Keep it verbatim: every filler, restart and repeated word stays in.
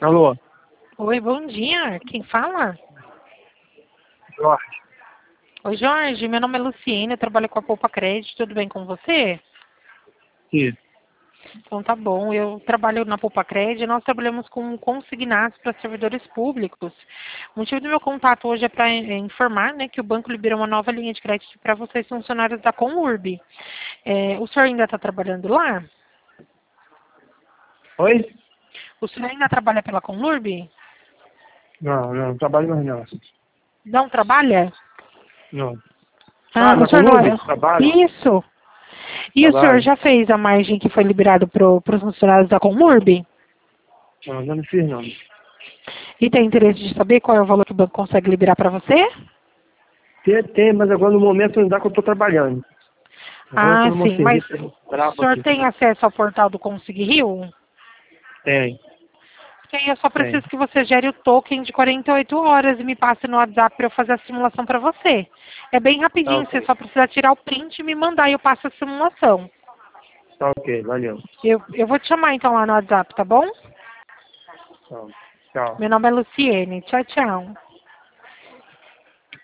Alô? Oi, bom dia. Quem fala? Jorge. Oi, Jorge. Meu nome é Luciene, eu trabalho com a Poupa Crédito. Tudo bem com você? Sim. Então tá bom. Eu trabalho na Poupa Crédito e nós trabalhamos com consignados para servidores públicos. O motivo do meu contato hoje é para informar, né, que o banco liberou uma nova linha de crédito para vocês funcionários da Conurb. É, o senhor ainda está trabalhando lá? Oi? O senhor ainda trabalha pela Conurb? Não, não, trabalho mais não. Não trabalha? Não. Ah, Ah, o na senhor não Colômbia? é. Trabalho? Isso. E o senhor Trabalho. já fez a margem que foi liberado para os funcionários da Conurb? Não, ainda não fiz não. E tem interesse de saber qual é o valor que o banco consegue liberar para você? Tem, tem, mas agora no momento não dá que eu estou trabalhando. Agora eu Ah, estou num sim. Mas serviço o brabo senhor aqui. tem acesso ao portal do Consig Rio? Tem, Porque aí eu só tem. preciso que você gere o token de quarenta e oito horas e me passe no WhatsApp para eu fazer a simulação para você. É bem Tá rapidinho, você ok. só precisa tirar o print e me mandar e eu passo a simulação. Tá ok, valeu. Eu, eu vou te chamar então lá no WhatsApp, tá bom? Tchau. Tchau. Meu nome é Luciene. Tchau, tchau.